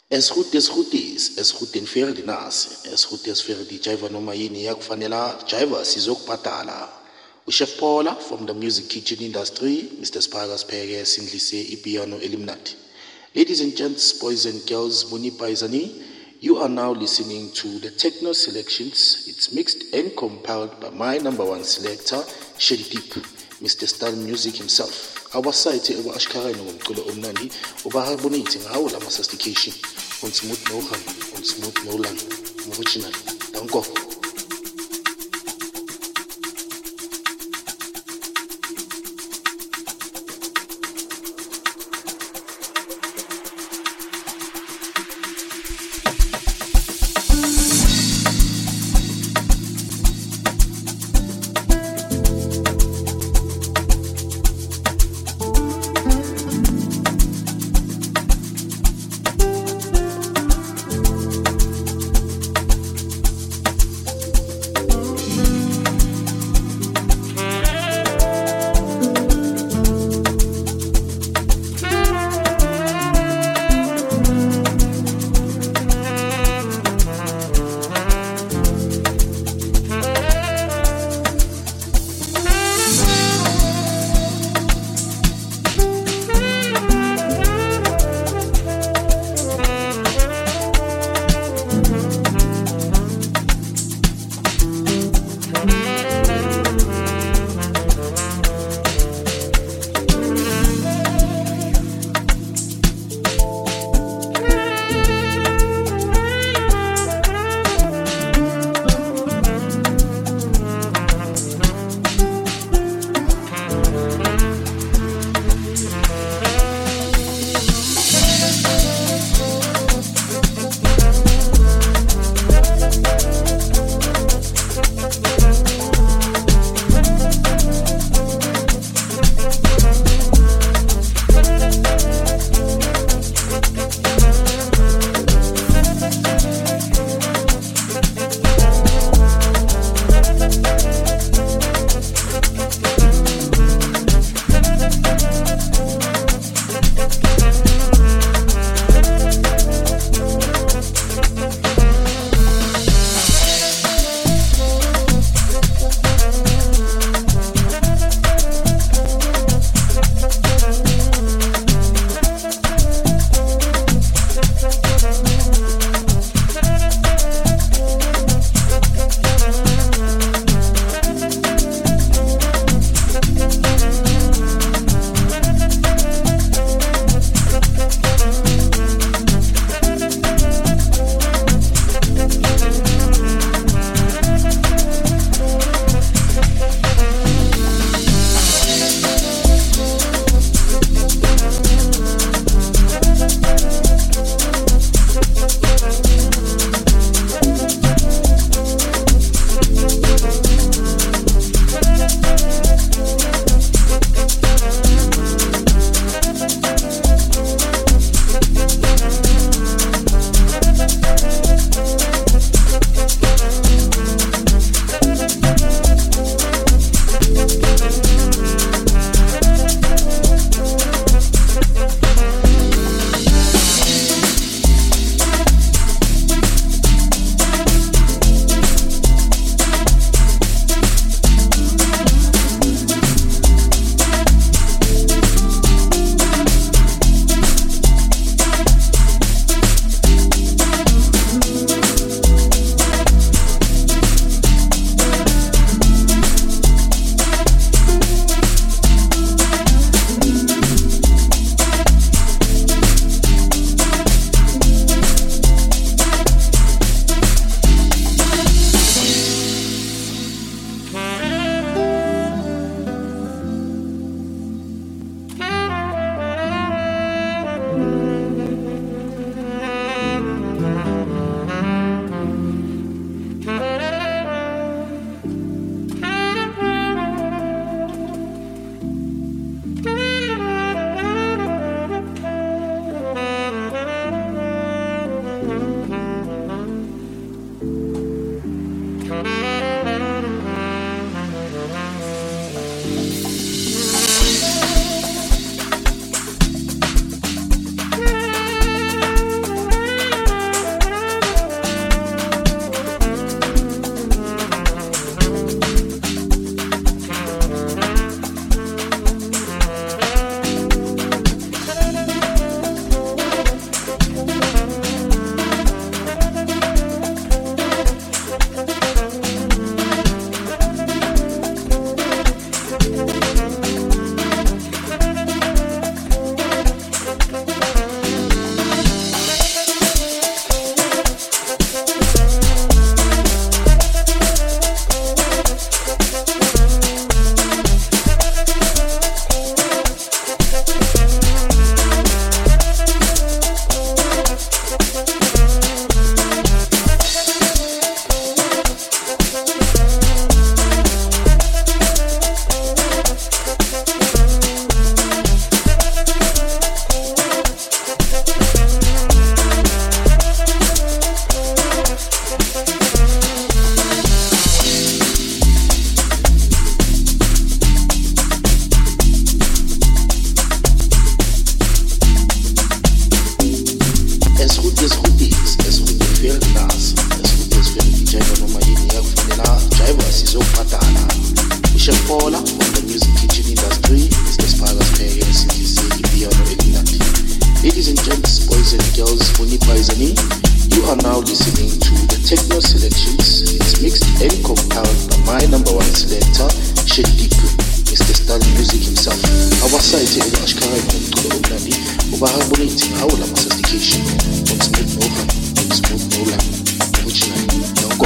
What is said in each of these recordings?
Es goed en fair di nasi, es fair di jiva noma yini yakufanela jiva sizokubhadala. Chef Paula from the music kitchen industry, Mr. Spagas Pege Sindlise Ipiano Elimnati. Ladies and gents, boys and girls, Muni Paisani, you are now listening to the Techno Selections. It's mixed and compiled by my number one selector, Shady Deep, Mr. Star Music himself. Our site over Ashkara no Mkulo Omnani, over Harbonating our Mastication, on smooth no ham, on smooth no land, Movuchinal. Don't go. gents, boys and girls, Funi Paisani. You are now listening to the Techno Selections. It's mixed and compiled by my number one selector, Shediku, Mr. Stalin Music himself. Our site in Ashkara Kumtula Umnani, Ubaharbonating our sophistication. On smooth no harm, on smooth no lamb. Original, no go.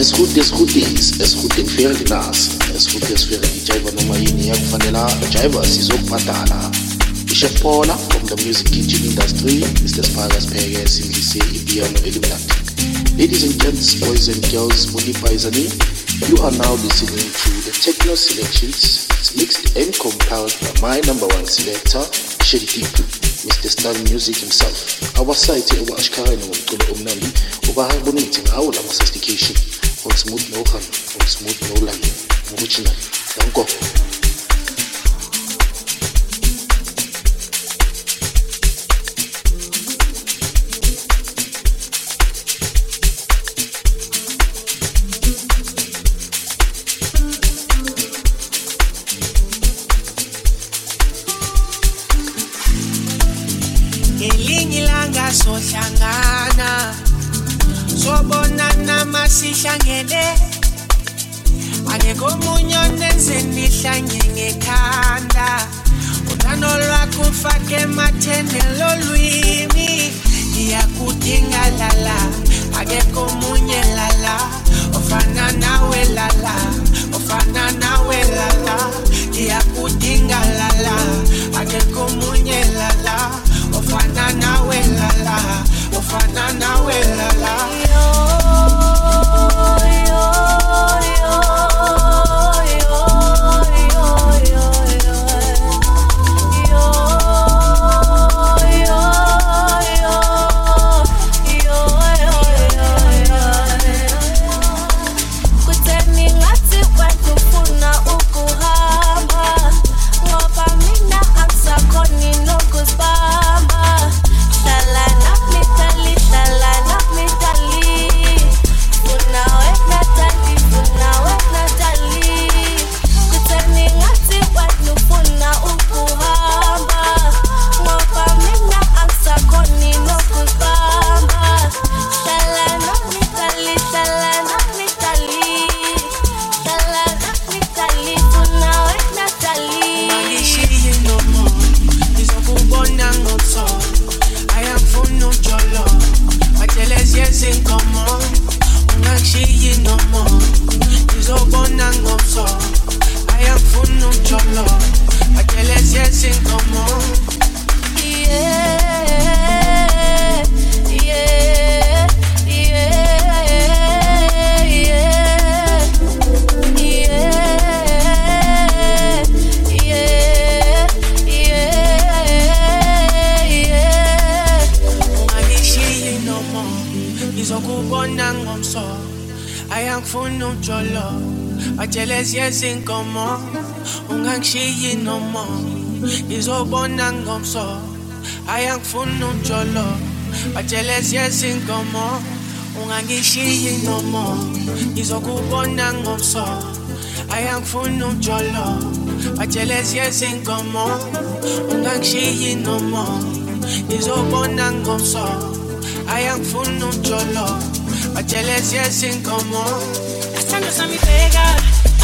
Es goed en verder naast. Es verder die Jaiva noma yini yakufanela Jaiva sizokubhadala. Chef Paula from the music kitchen industry, Mr. Spagas Perez, Singlise, Ibiano Illuminati. Ladies and gents, boys and girls, Monipa Izani, you are now listening to the techno selections. It's mixed and compiled by my number one selector, Shady People, Mr. Star Music himself. Our site, our Ashkara and Omnami, over harbonating our sophistication. On smooth no hand, on smooth no land, original. Don't go. Sohlangana sobonana masihlangene akekho omunye onenze nihlangene ngekhanda uthando lwakho ufake emathende lolwimi ngiyakudinga lala akekho omunye lala ofana nawe lala ofana nawe lala ngiyakudinga lala akekho omunye lala ofana nawe lala ofana nawe lala Yes, come on, ungangshiyi no more. Izobona ngomso, ayangifuna unjolo. Bajeles yes, come on, ungangishiyi no more. Izokubona ngomso, ayangifuna unjolo. Bajeles yes, come on, ungangshiyi no more. Izobona ngomso, ayangifuna unjolo. Bajeles yes, come on. Estando sa mi pega.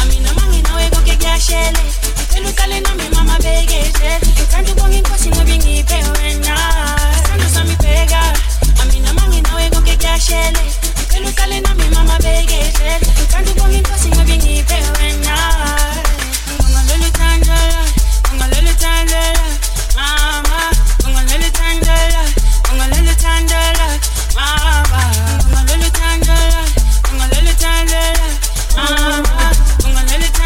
Que yashele Telu tale na mi mama begeze Entanto con inkosi no bien y peorena Estando sa mi pega A mi na mangi na wego que yashele Telu tale na mi mama begeze Entanto con inkosi no bien y peorena Konga lele tandela Konga lele tandela Mama Konga lele tandela Konga lele tandela Mama Konga lele tandela Konga lele tandela Mama Konga lele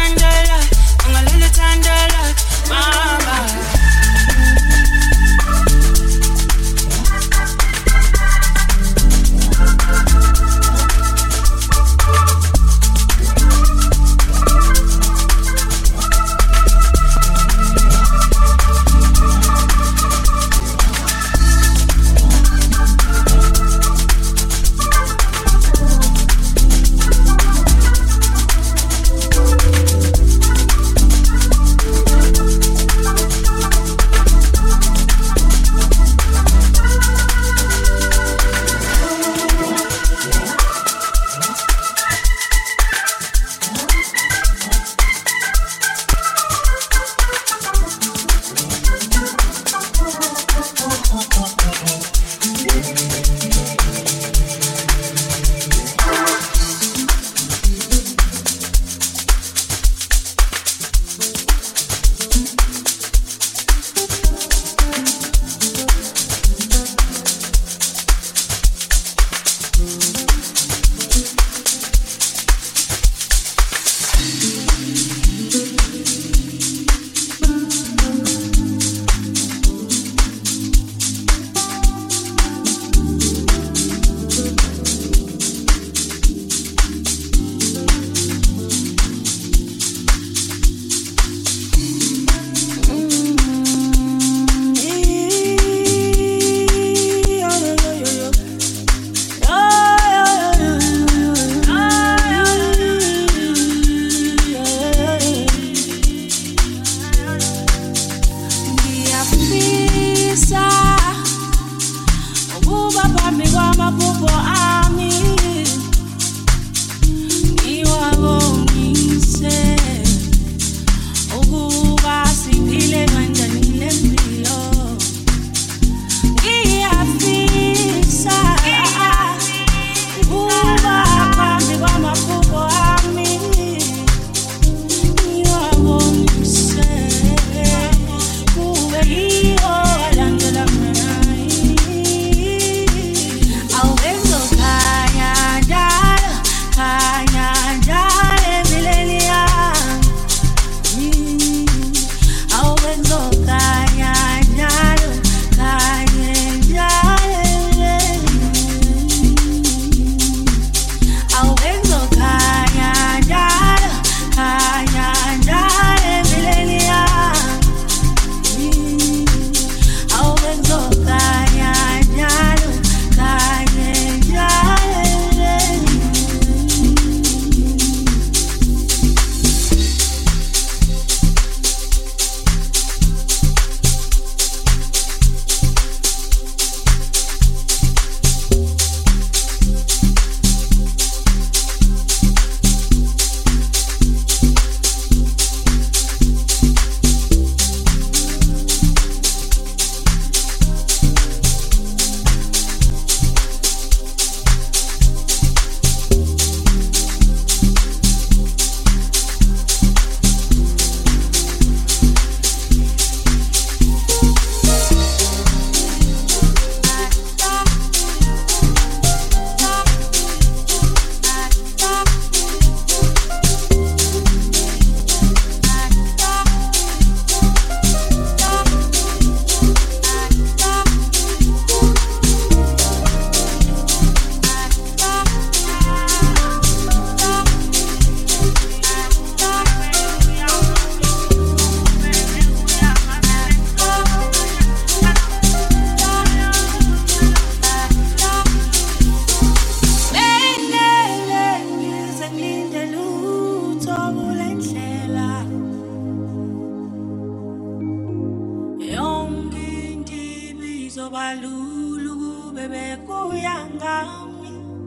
balulu bebe kuyangami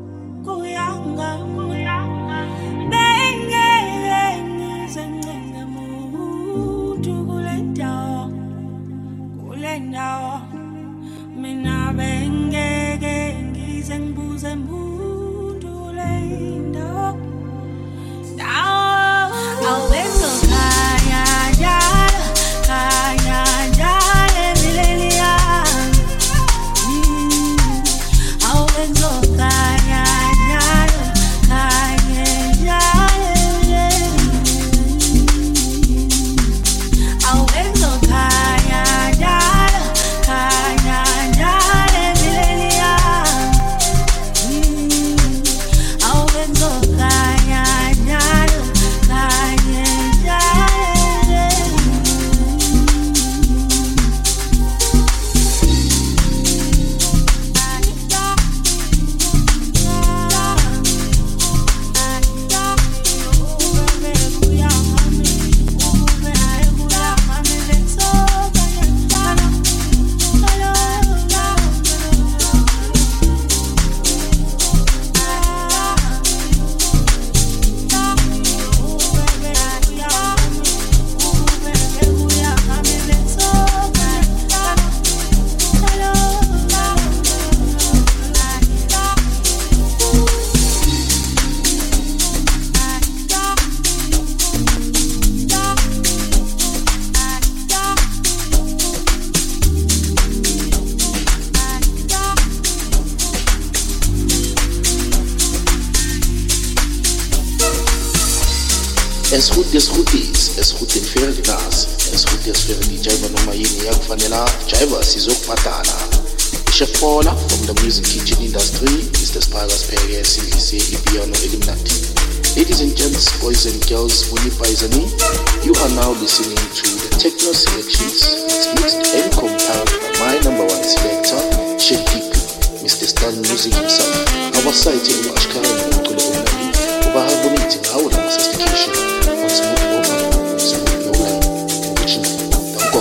bengeke ngizencenga muntu kule ndawo mina bengeke ngize ngibuze muntu kule ndawo awenzo kaya jala milenia awenzo kaya esikuthi nifike nasi esikuthi esifike nijaiva noma yini yakufanela jaiva sizokubhadala Chef Paula from the music kitchen industry Mr. Spargas Pege silise ipiano elimnati. Ladies and gents, boys and girls, Munipaizani, you are now listening to the techno selections. It's mixed and compiled by my number one selector Sheikh Mr. Stan Music himself. Our site in Ashkara Mutule Umani Ubahabuniti Aula Sophistication on smooth over smooth Nolan original Danko.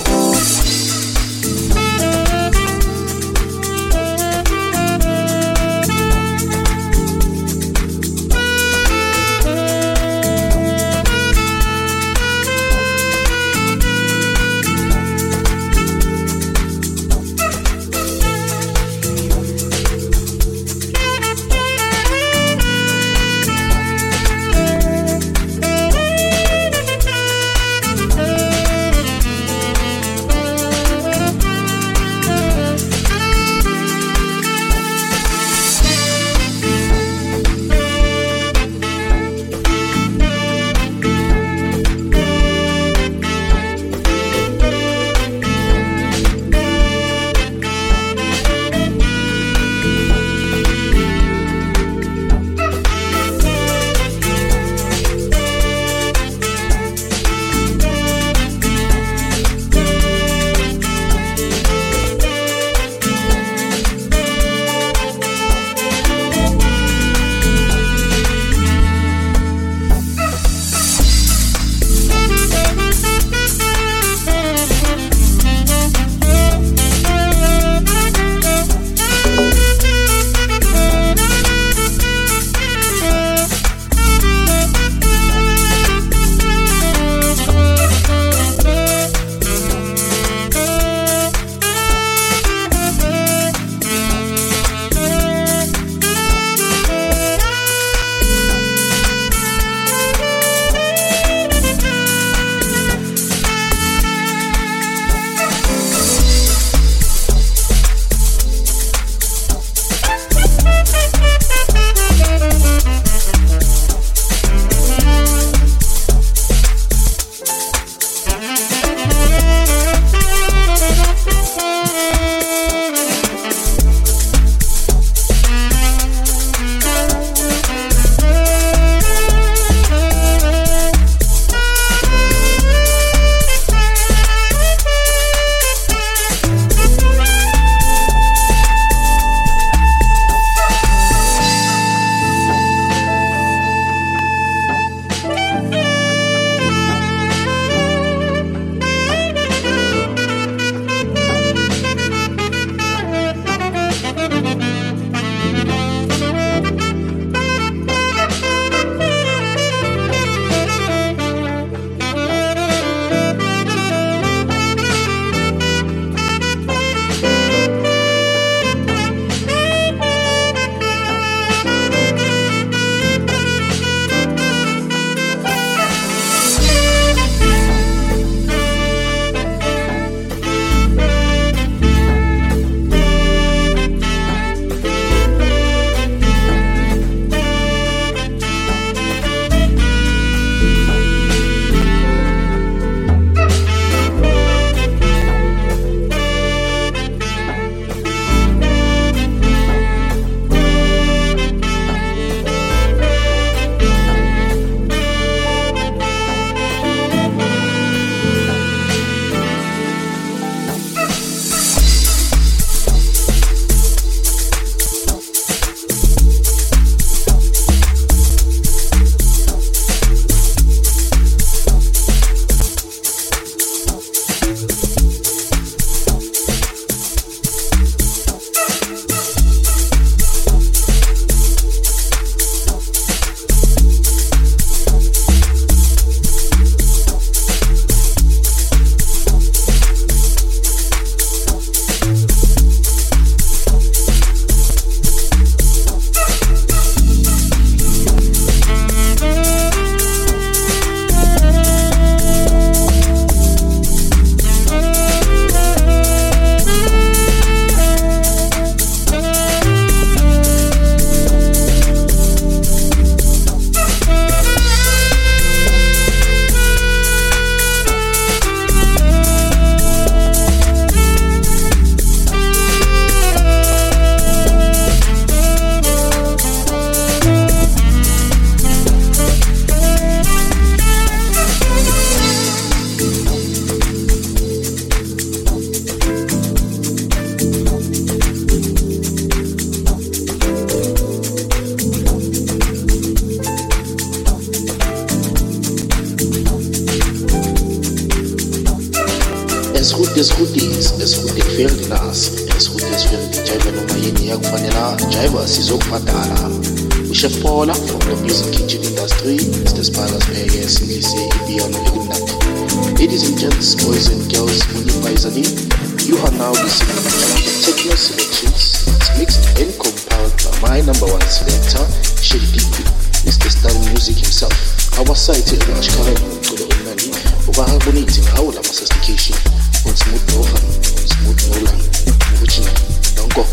esihudi nasi esihudi esiferi jive noma yini yakufanela jive sizokubhadala. Chef Paula from the music kitchen industry, Mr. Spagas Pege, simply say Ibiano Egunat. Ladies and gents, boys and girls, Munipaizani, you are now listening to techno selections. It's mixed and compiled by my number one selector, Shediku, Mr. Star Music himself. Our site is Ashkara Kudo Unani, Ubaharboniti, our sophistication, on smooth no fun, on smooth no line. Don't go.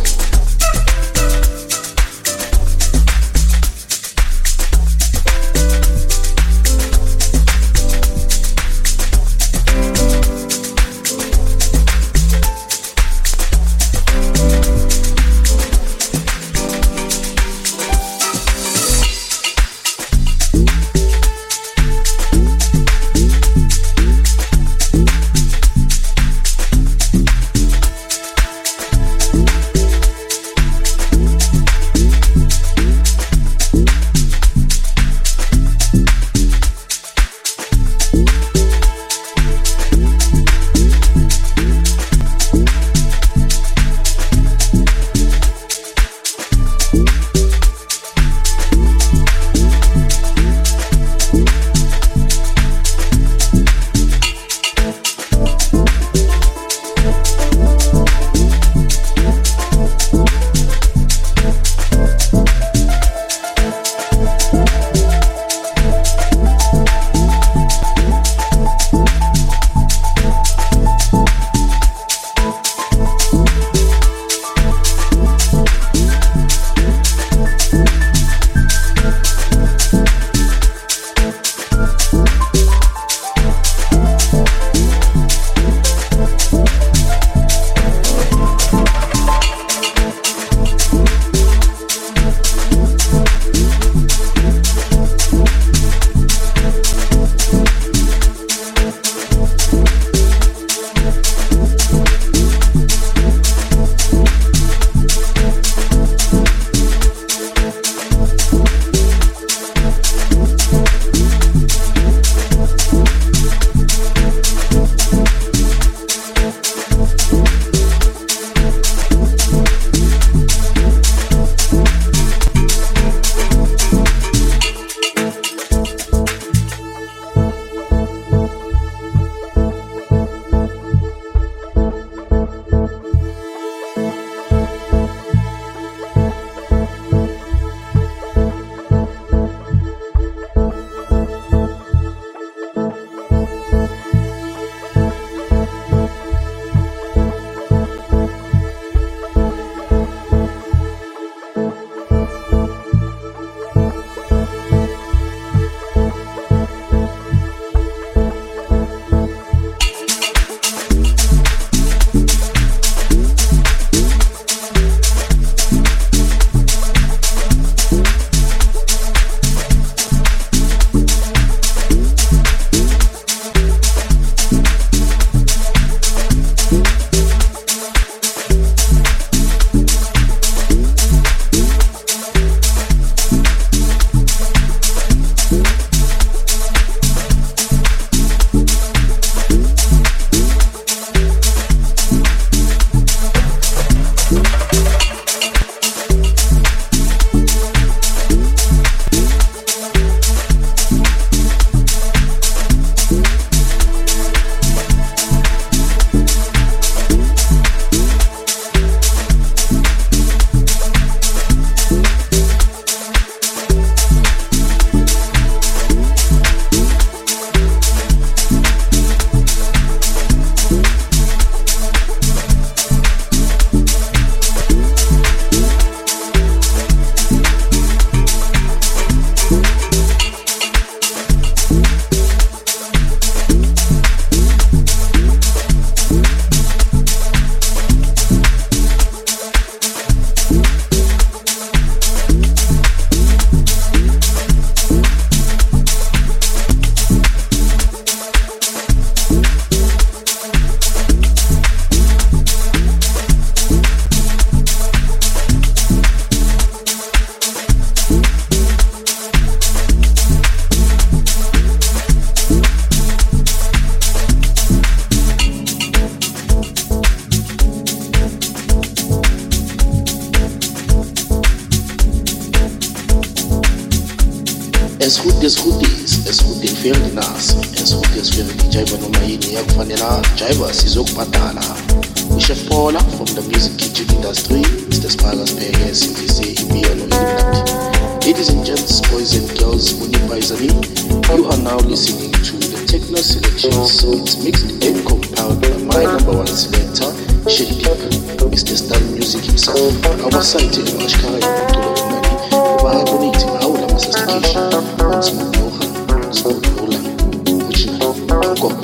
esikude Ferdi Nasi, esikude Ferdi Jiva noma yini yakufanela Jiva sizokubhadala. Chef Paula from the music kitchen industry, Mr. Spargas Perez, CVC, Ibiano Illuminati. Ladies and gents, boys and girls, Munipa Izami, you are now listening to the Techno Selection, so it's mixed and compiled by my number one selector, Shady Deep, Mr. Style Music himself. Our site in Ashkara Yamato Umani, Ubahagoniting Aula Mastication, on Smoke Nohan, Smoke Nolan, Uchina, Go.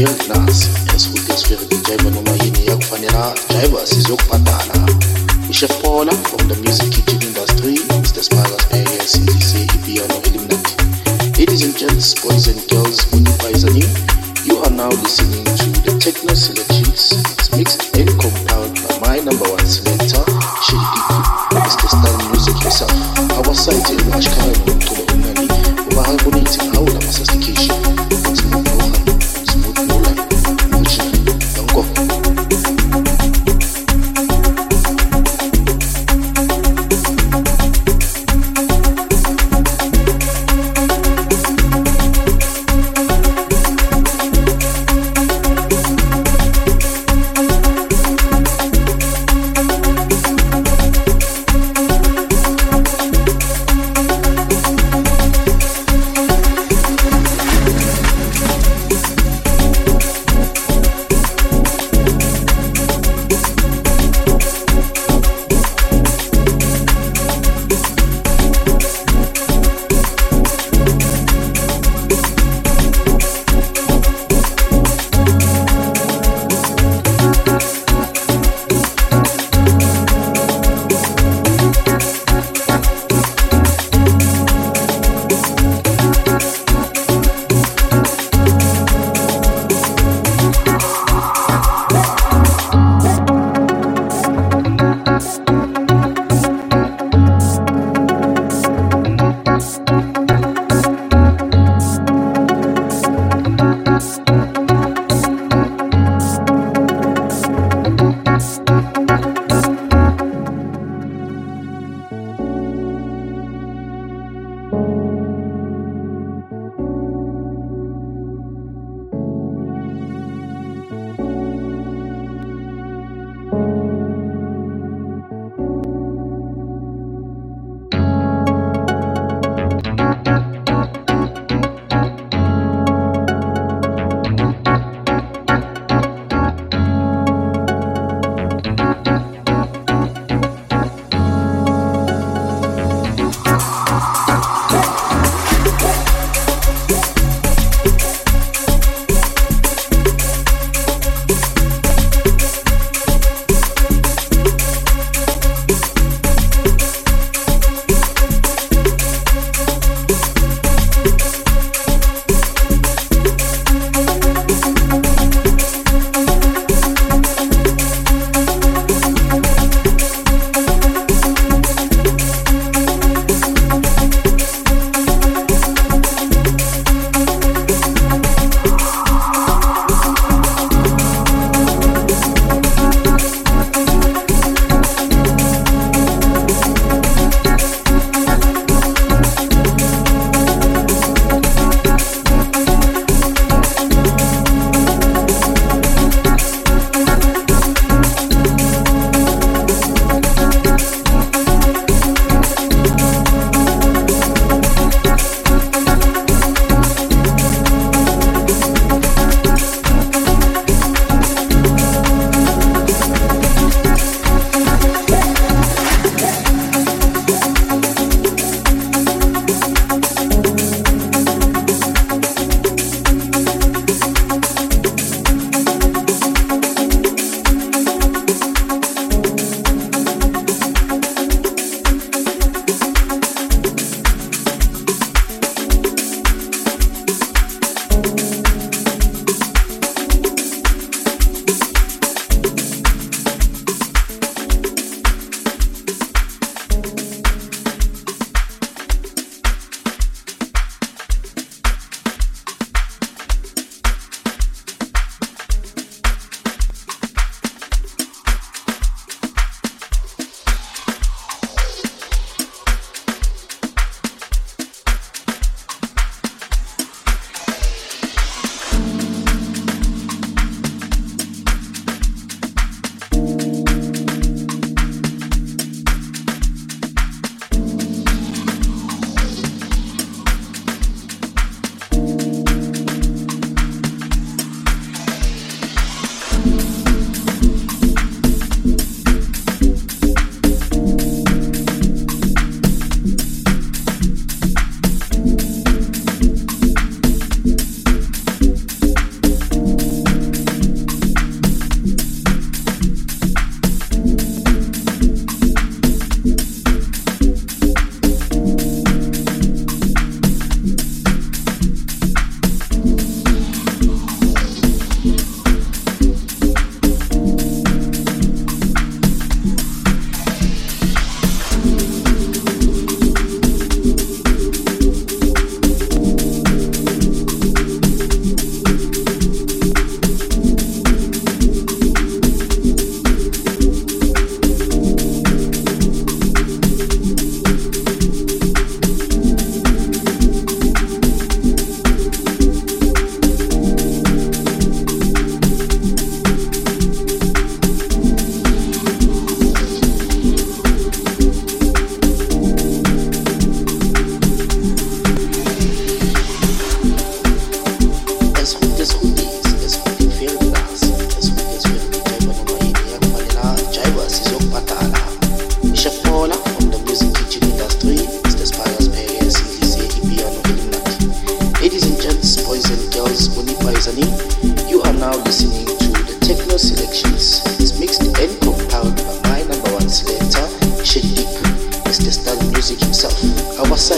Ferdinand esikuthi esifere jive noma yini yakufanela jive sizokubhadala. Chef Paula from the music kitchen industry, Mr. Spargas Perez, CZC, Piano Eliminati. Ladies and gents, boys and girls, you are now listening to the Techno Selections. It's mixed and compiled by my number one selector, Shady Mr. Style Music himself. Our site in Washkara, Tomo Unani, Umaha Boniti, Aula Massification. Smooth Mohan, Smooth Molan, Muchi, Yanko.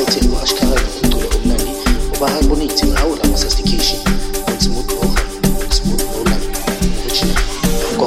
site ashkara umculo omnandi ubaharbonithi ngawo la sophistication smooth vocal smooth roller original go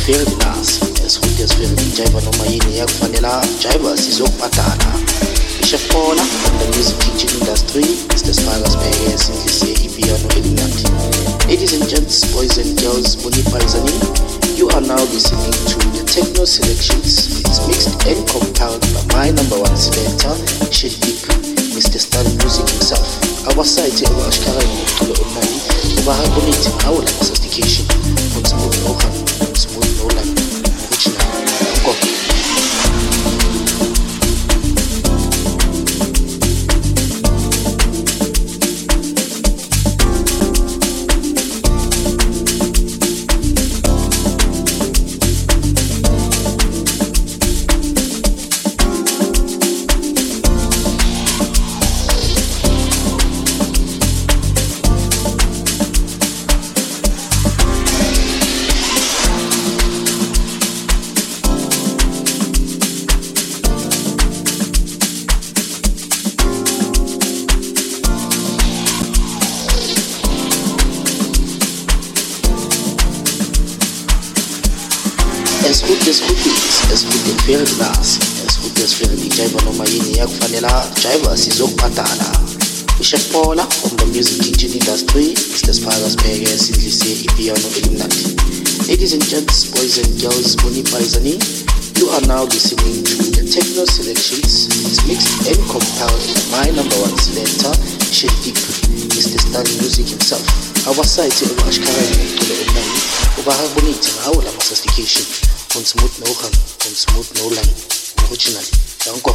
esiferi nasi esikude esiferi jiva noma yini yakufanela jiva sizokubhadala Chef Paula from the music kitchen industry Mr. Spargas Perez Sindlise Ipiano Elinati. Ladies and gents, boys and girls, Muni Paisani, you are now listening to the techno selections. It's mixed and compiled by my number one selector Shedik, Mr. Stalin Music himself. Our site is Ashkara Mutulo Online. Ubahagonitin our sophistication on smooth Nohan, smooth Nolan, original. Go. Esikude feri nasi esikude esiferi jiva noma yini yakufanela jiva sizokubhadala Chef Paula from the music kitchen industry Mr. Spargas Perez Sindlise Ipiano Elinati. Ladies and gents, boys and girls, Muni Paisani, you are now listening to the techno selections. It's mixed and compiled by my number one selector Shedik, Mr. Stalin Music himself. Our site is Ashkara Mutulo Online. Ubahagonitin our sophistication on smooth Nohan, on smooth Nolan, original. Danko.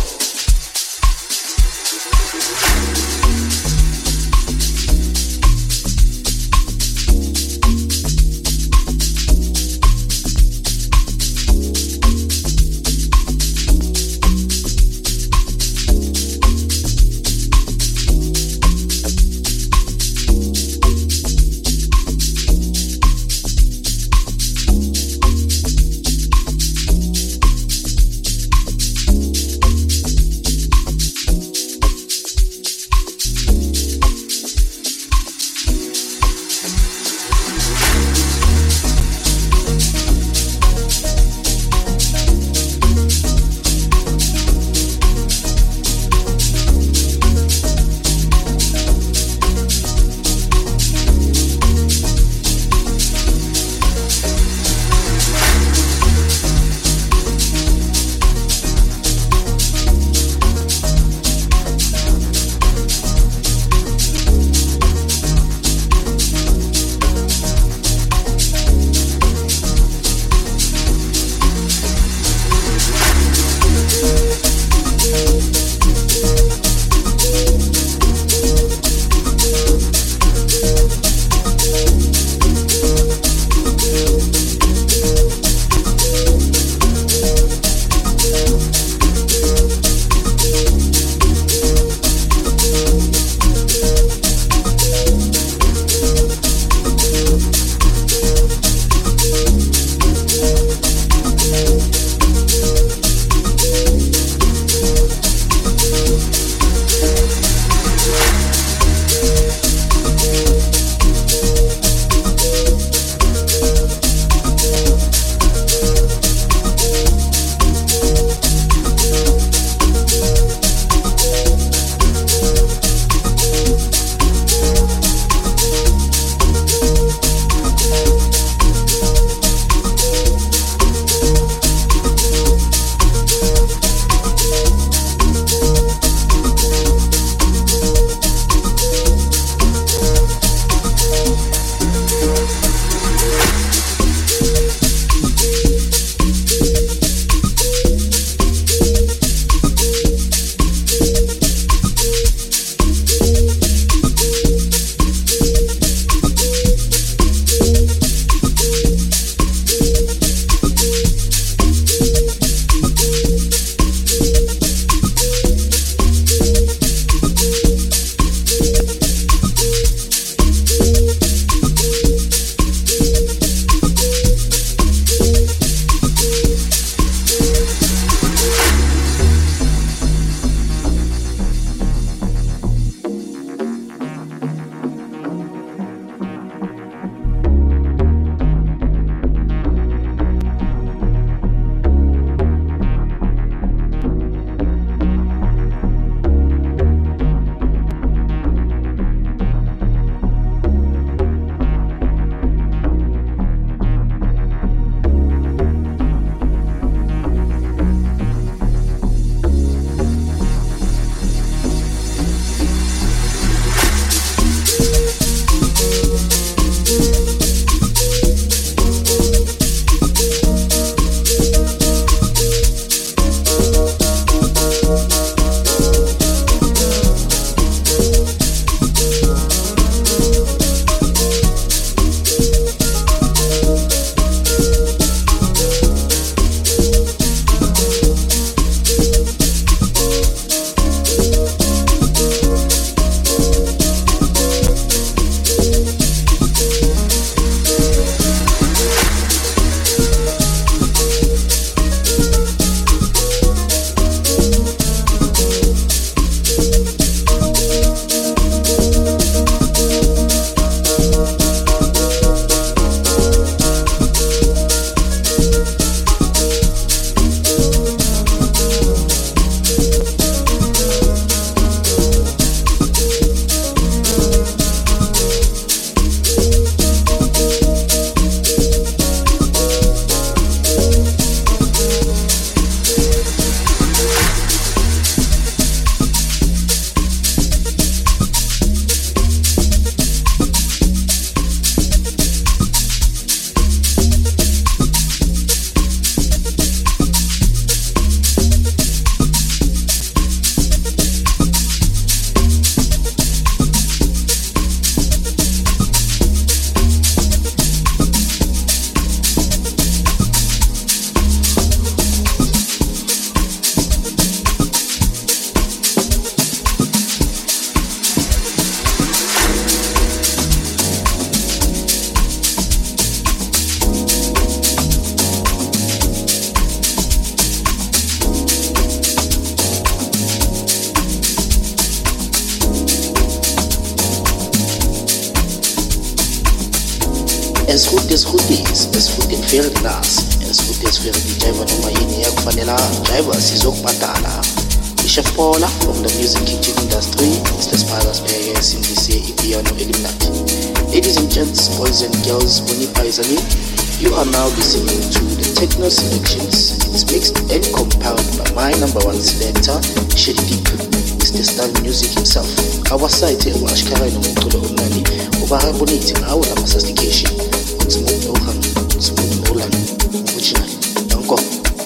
esikude fair nas esikude fair jive noma yini yakufanela jive sizokubhadala. Chef Paula from the music kitchen industry, Mr. Spider's Perez in this piano eliminati. Ladies and gents, boys and girls, Monipa Izani, you are now listening to the techno selections. It's mixed and compiled by my number one selector, Shady Deep, Mr. Star Music himself. Our site wa ashkara no mutolo unani ubaharbonating our sophistication. Smooth Nohan, Smooth Nolan, original. Danko.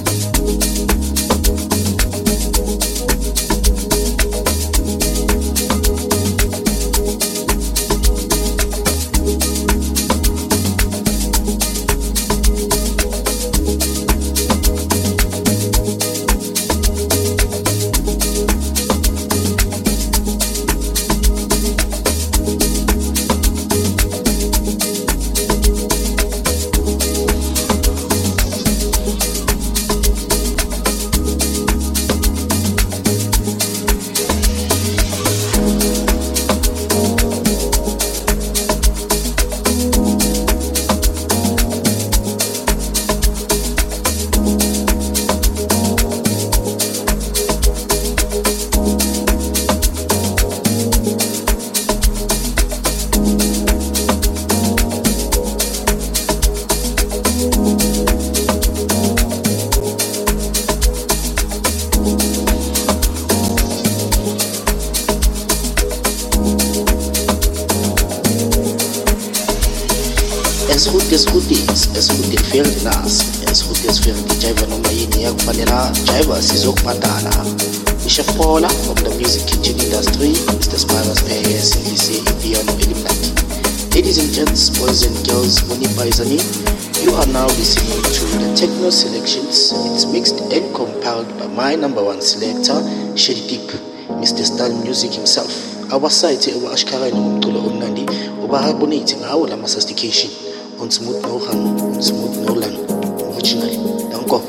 Esikude fair nas esikude fair jive noma yini yakufanela jive sizokubhadala. Chef Paula from the music kitchen industry, Mr. Spider's Perez in this piano eliminati. Ladies and gents, boys and girls, Monipa Izani, you are now listening to the techno selections. It's mixed and compiled by my number one selector, Shady Deep, Mr. Star Music himself. Our site wa ashkara no mutolo unandi ubaharbonating our sophistication. On Smooth Nohan, on Smooth Nolan, original. Danko.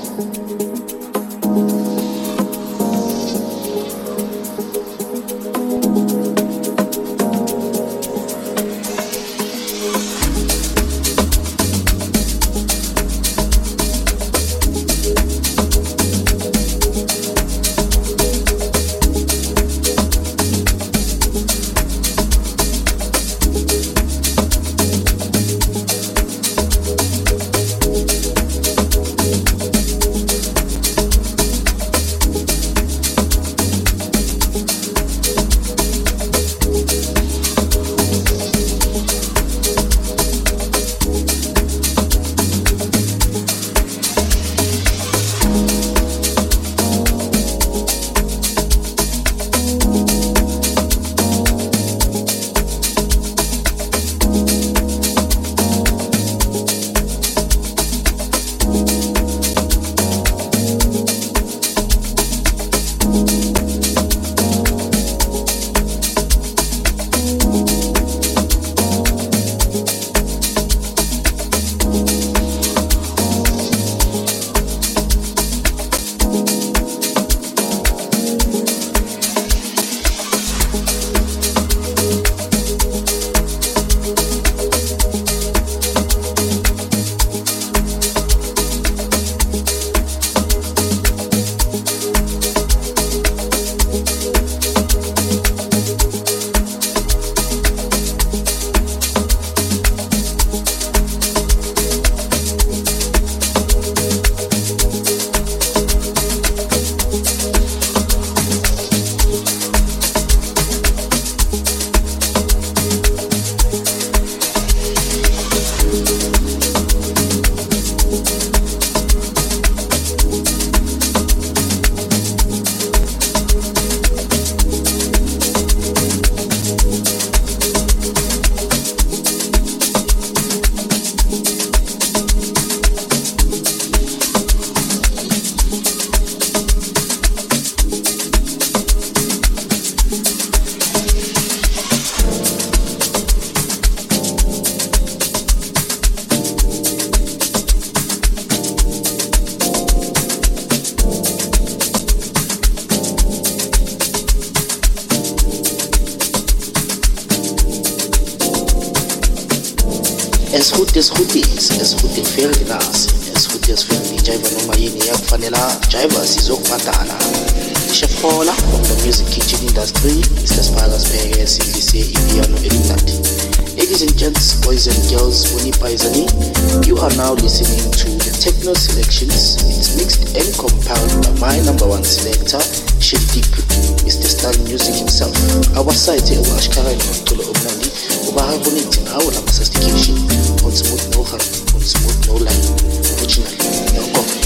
As good as fairly nasi, as good as fairly jiva noma yini yakufanela jiva sizokubhadala. Chef Paula from the music kitchen industry, Mr. Spagas Perez, Indise Ibiano Elinati. Ladies and gents, boys and girls, Boni Paisani, you are now listening to the Techno Selections. It's mixed and compiled by my number one selector, Chef Deep, Mr. Star Music himself. Our site here, Washkara and Tolo Obnani, Ubaharbonate now, la sophistication, on smooth no harm, on smooth no line. Originally, no copy.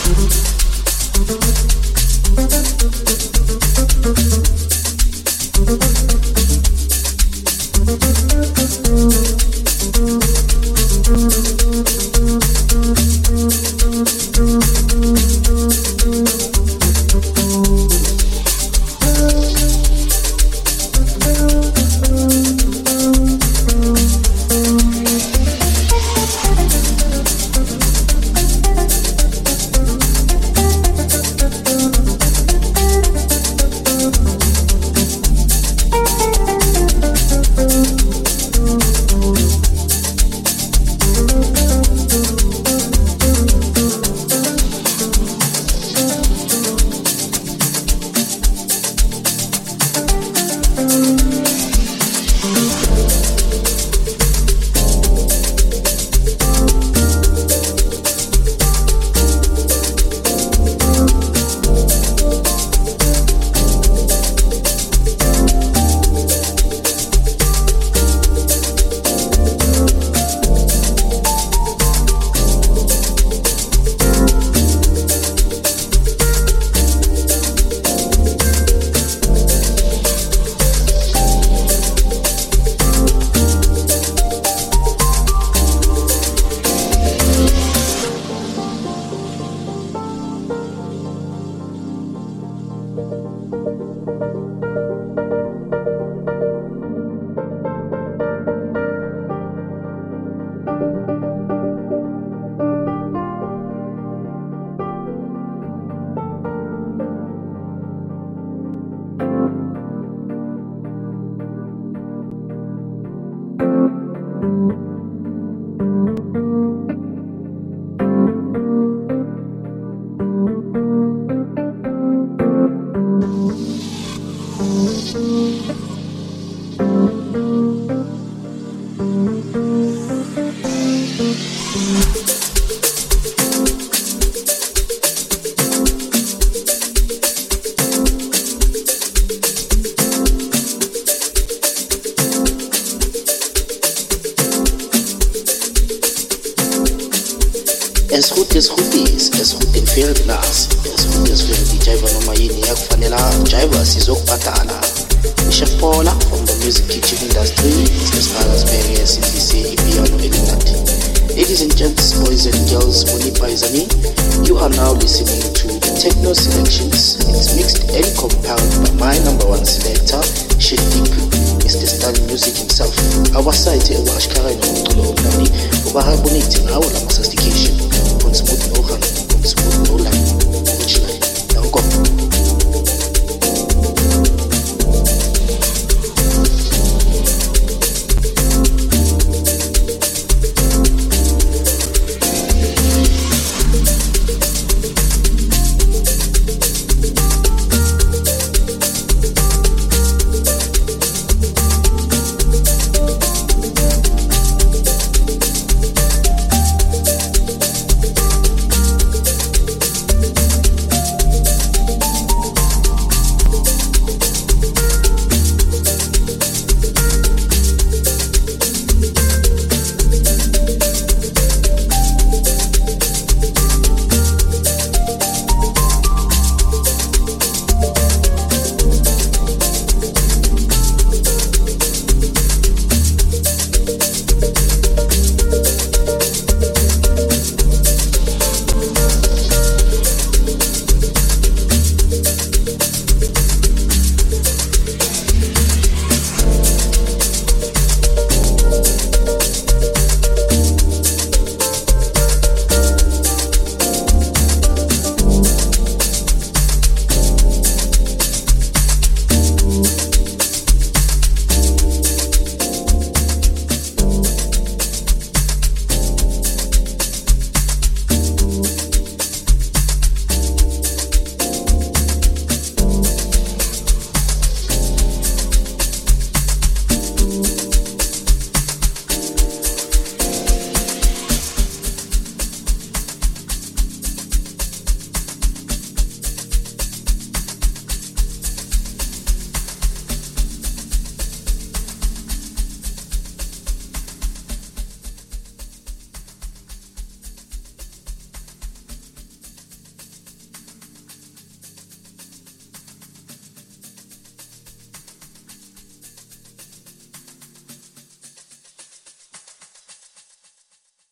As good and fairly nasi, as good as fairly jiva noma yini yakufanela jiva sizokubhadala. Chef Paula from the music kitchen industry, Mr. Spagas Perez, Indise Ibiano Elinati. Ladies and gents, boys and girls, Boni Paisani, you are now listening to the Techno Selections. It's mixed and compiled by my number one selector, Chef Deep, Mr. Star Music himself. Our site here, Washkara and Tolo Obnani, Ubaharbonate now, la sophistication, on smooth no harm.